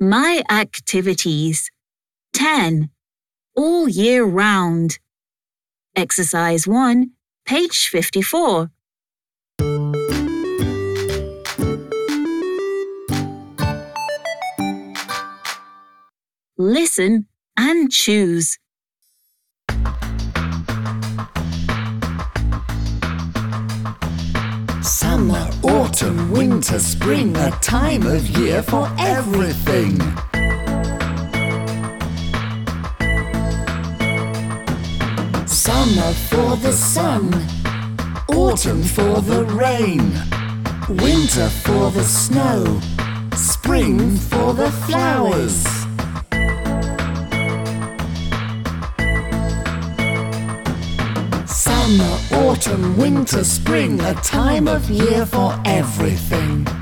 My activities. 10. All year round. Exercise 1, page 54. Listen and choose. Summer, autumn, winter, spring, a time of year for everything. Summer for the sun, autumn for the rain, winter for the snow, spring for the flowers. Summer, autumn, winter, spring, a time of year for everything.